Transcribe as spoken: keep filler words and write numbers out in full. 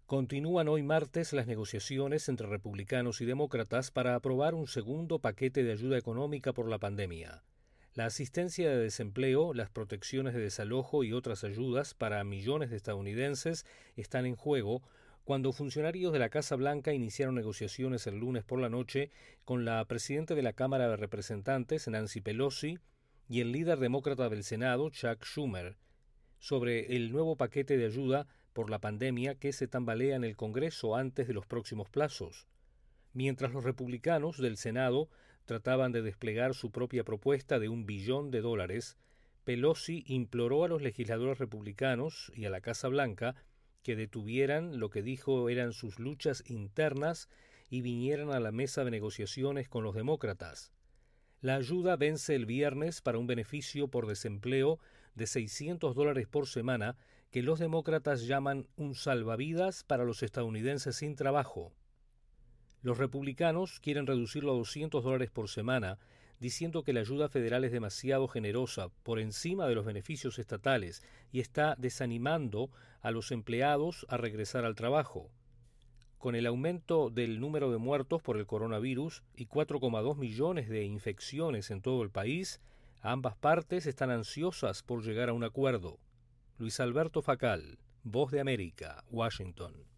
Continúan hoy martes las negociaciones entre republicanos y demócratas para aprobar un segundo paquete de ayuda económica por la pandemia. La asistencia de desempleo, las protecciones de desalojo y otras ayudas para millones de estadounidenses están en juego cuando funcionarios de la Casa Blanca iniciaron negociaciones el lunes por la noche con la presidenta de la Cámara de Representantes, Nancy Pelosi, y el líder demócrata del Senado, Chuck Schumer, sobre el nuevo paquete de ayuda por la pandemia que se tambalea en el Congreso antes de los próximos plazos. Mientras los republicanos del Senado trataban de desplegar su propia propuesta de un billón de dólares, Pelosi imploró a los legisladores republicanos y a la Casa Blanca que detuvieran lo que dijo eran sus luchas internas y vinieran a la mesa de negociaciones con los demócratas. La ayuda vence el viernes para un beneficio por desempleo de seiscientos dólares por semana que los demócratas llaman un salvavidas para los estadounidenses sin trabajo. Los republicanos quieren reducirlo a doscientos dólares por semana, diciendo que la ayuda federal es demasiado generosa por encima de los beneficios estatales y está desanimando a los empleados a regresar al trabajo. Con el aumento del número de muertos por el coronavirus y cuatro coma dos millones de infecciones en todo el país, ambas partes están ansiosas por llegar a un acuerdo. Luis Alberto Facal, Voz de América, Washington.